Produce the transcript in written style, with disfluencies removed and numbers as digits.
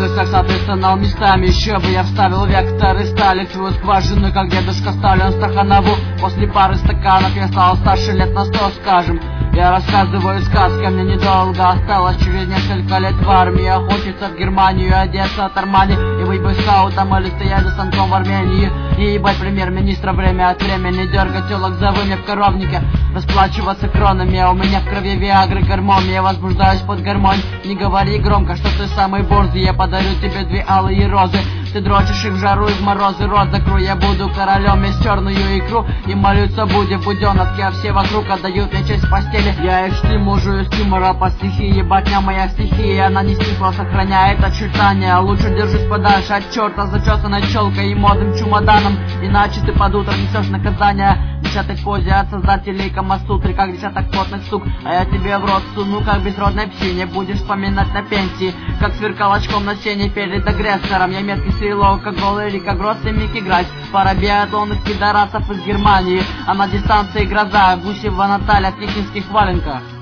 Каждый секса ты стонал местами. Еще бы я вставил векторы стали в твою скважину, как дедушка Сталин Стаханову. После пары стаканов я стал старше лет на 100, скажем. Я рассказываю сказки, мне недолго осталось. Через несколько лет в армии охотиться в Германию, одеться от Армани и быть бойскаутом или стоять за станком в Армении. И ебать премьер-министра время от времени, дергать телок за вымя в коровнике, расплачиваться кронами, а у меня в крови виагры гормон. Я возбуждаюсь под гармонь. Не говори громко, что ты самый борзый, я подарю тебе 2 алые розы. Ты дрочишь их в жару и в морозы, рот закрой. Я буду королем, есть черную икру и молются будь в буденовке, а все вокруг отдают мне честь в постели. Я их стимужу из юмора по стихии, ебатня моя стихия, она не стихла, сохраняет очертания. Лучше держись подальше от черта, зачесанной челкой и модным чемоданом, иначе ты под утро несешь наказание. В 10-й позе от создателей Камасутры, как десяток плотный сук, а я тебе в рот суну, как безродной псине. Будешь вспоминать на пенсии, как сверкал очком на сене перед агрессором. Я меткий стрелок, как голый Рика Гросс и Микки Грайс. Пара биатлонных пидорасов из Германии, а на дистанции гроза Гусева Наталья в пекинских валенках.